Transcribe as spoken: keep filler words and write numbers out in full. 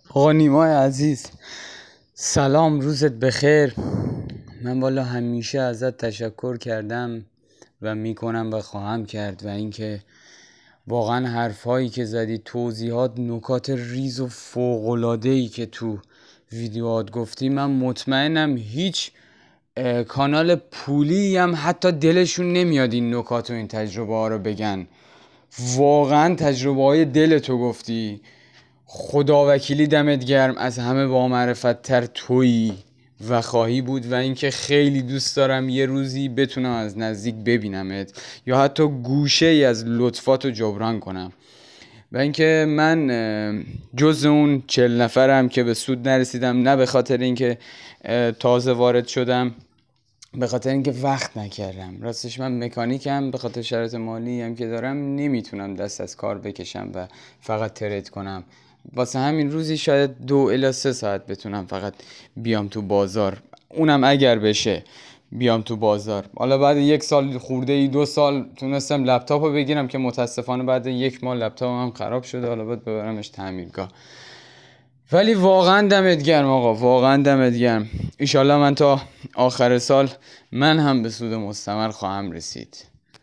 آقا نیمای عزیز، سلام، روزت بخیر. من والا همیشه ازت تشکر کردم و میکنم و خواهم کرد و اینکه واقعا حرفایی که زدی، توضیحات، نکات ریز و فوق‌العاده‌ای که تو ویدیوهات گفتی، من مطمئنم هیچ کانال پولی هم حتی دلشون نمیاد این نکات و این تجربه ها رو بگن. واقعا تجربه های دلتو گفتی. خدا وکیلی دمت گرم، از همه با معرفت تر تویی و خواهی بود و اینکه خیلی دوست دارم یه روزی بتونم از نزدیک ببینمت یا حتی گوشه ای از لطفاتو جبران کنم. و اینکه من جز اون چهل نفرم که به سود نرسیدم، نه به خاطر اینکه تازه وارد شدم، به خاطر اینکه وقت نکردم. راستش من مکانیکم، به خاطر شرایط مالی هم که دارم نمیتونم دست از کار بکشم و فقط ترید کنم. واسه همین روزی شاید دو الی سه ساعت بتونم فقط بیام تو بازار، اونم اگر بشه بیام تو بازار. حالا بعد یک سال خورده ای، دو سال تونستم لپتاپ رو بگیرم که متاسفانه بعد یک ماه لپتاپم هم خراب شده، حالا باید ببرمش تعمیرگاه. ولی واقعا دمت گرم آقا، واقعا دمت گرم. ایشالله من تا آخر سال من هم به سود مستمر خواهم رسید.